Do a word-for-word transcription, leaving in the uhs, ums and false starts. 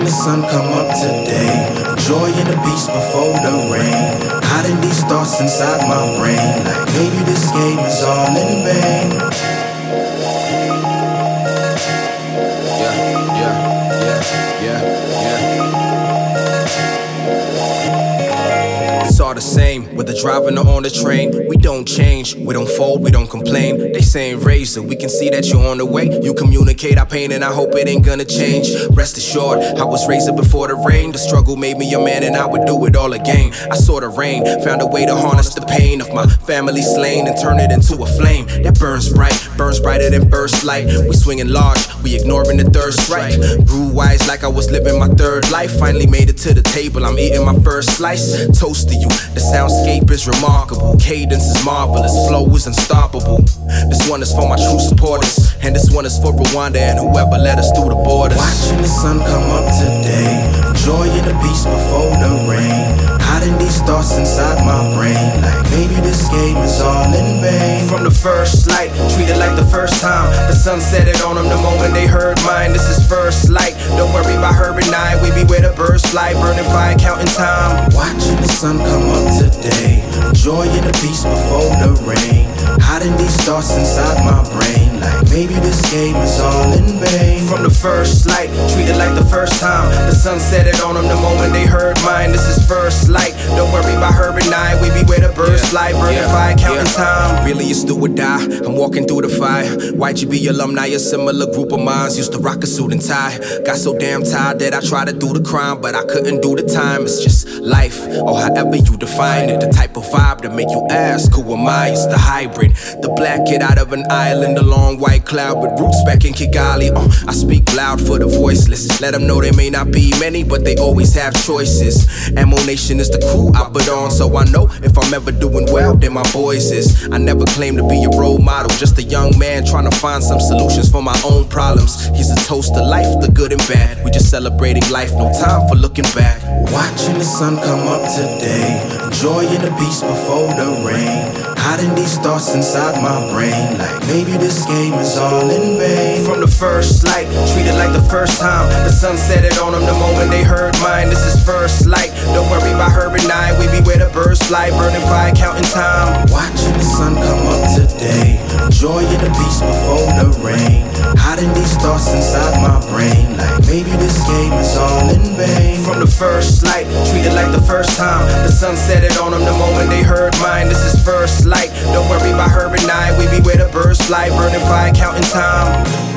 the sun come up today. Joy in the peace before the rain. Hiding these thoughts inside my brain. Like maybe this game is all in vain. Yeah, yeah, yeah, yeah, yeah. It's all the same, whether driving or on the train. We don't change, we don't fold, we don't complain. They saying razor, we can see that you're on the way. You communicate our pain and I hope it ain't gonna change. Rest assured, I was raised before the rain. The struggle made me a man and I would do it all again. I saw the rain, found a way to harness the pain of my family slain and turn it into a flame that burns bright, burns brighter than first light. We swinging large, we ignoring the third strike. Grew wise like I was living my third life. Finally made it to the table, I'm eating my first slice. Toast to you, the soundscape is remarkable. Cadence is marvelous, flow is unstoppable. This one is for my true supporters, and this one is for Rwanda and whoever led us through the borders. Watching the sun come up today. Joy in the peace before the rain. Hiding these thoughts inside my brain. Like maybe this game is all in vain. From the first light, treated like the first time. The sun set it on them the moment they heard mine. This is first light, don't worry about her and I. We be where the birds fly, burning fire, counting time. Watching the sun come up today. Joy in the peace before the rain. Hiding these thoughts inside my brain. Like maybe this game is all in vain. From the first light, treated like the first time. The sun set it on them the moment they heard mine. This is first light, don't worry about her and I. We be where the birds yeah. fly, burning yeah. fire, counting yeah. time. Really it's do or die, I'm walking through the fire. Y G B alumni, a similar group of minds. Used to rock a suit and tie. Got so damn tired that I tried to do the crime, but I couldn't do the time. It's just life, or however you define it. The type of vibe that make you ask, who am I? It's the hybrid, the black kid out of an island, a long white cloud with roots back in Kigali. uh, I speak loud for the voiceless, let them know there may not be many, but they always have choices. Ammo Nation is the crew I put on, so I know if I'm ever doing well, then my boys is. I never claim to be a role model, just a young man trying to find some solutions for my own problems. He's a toast to life, the good and bad. We just celebrating life, no time for looking back. Watching the sun come up today. Joy in the peace before the rain. Hiding these thoughts inside my brain. Like maybe this game is all in vain. From the first light, treated like the first time. The sun set it on them the moment they heard mine. This is first light, don't worry about her and I. We be where the birds fly, burning fire, counting time. Watching the sun come up today. Joy in the peace before the rain. Hiding these thoughts inside my brain. Like maybe this game is all in vain. From the first light, treated like the first time. The sun set it on them the moment they heard mine. This is first light, don't worry about her and I. We be where the birds fly, burning fire, counting time.